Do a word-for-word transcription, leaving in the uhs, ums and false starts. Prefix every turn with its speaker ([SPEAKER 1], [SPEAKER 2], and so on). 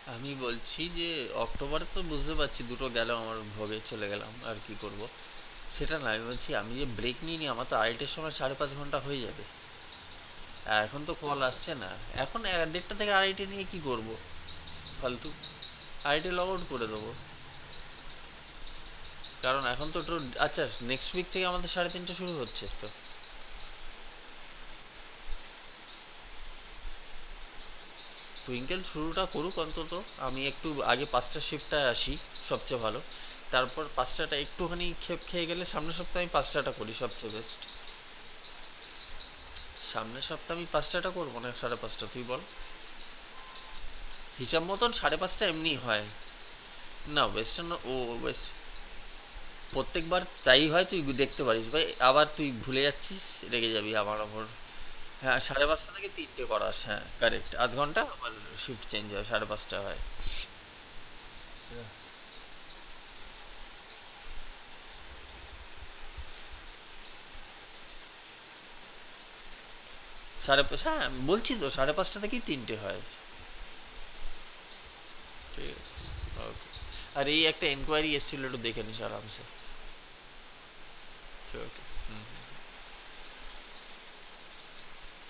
[SPEAKER 1] আমি বলছি যে অক্টোবরে তো বুঝতে পারছি দুটো গেল আমার ভোগে, চলে গেলাম আর কি করব। সেটা না, আমি বলছি আমি যে ব্রেক নিয়ে নিই, আমার তো আড়াইটের সময় সাড়ে পাঁচ ঘন্টা হয়ে যাবে। আর এখন তো কল আসছে না। এখন এ- দেড়টা থেকে আড়াইটে নিয়ে কি করব ফালতু? আড়াইটে লগ আউট করে দেবো। কারণ এখন তো একটু, আচ্ছা, নেক্সট উইক থেকে আমাদের সাড়ে তিনটে শুরু হচ্ছে তো। টুইঙ্কেল শুরুটা করুক অন্তত। আমি একটু আগে পাঁচটা শিফটটায় আসি, সবচেয়ে ভালো। তারপর পাঁচটাটা একটুখানি খেপ খেয়ে গেলে সামনের সপ্তাহে আমি পাঁচটাটা করি, সবচেয়ে বেস্ট। সামনের সপ্তাহে আমি পাঁচটাটা করবো না সাড়ে পাঁচটা, তুই বল। হিসাব মতন সাড়ে পাঁচটা এমনি হয়। না ওয়েস্টার্ন, ও ওয়েস্ট, প্রত্যেকবার তাই হয়, তুই দেখতে পারিস ভাই। আবার তুই ভুলে যাচ্ছিস, রেগে যাবি আমার ওপর। হ্যাঁ, সাড়ে পাঁচটা থেকে তিনটে করাস, হ্যাঁ কারেক্ট, আধ ঘন্টা আবার শিফট চেঞ্জ হয়, সাড়ে পাঁচটা হয়। সাড়ে পাঁচ, হ্যাঁ বলছি তো সাড়ে পাঁচটা থেকেই তিনটে হয়। ঠিক আছে, ওকে। আর এই একটা এনকোয়ারি এসেছিল, একটু দেখে নিস আরামসে। ওকে। হুম।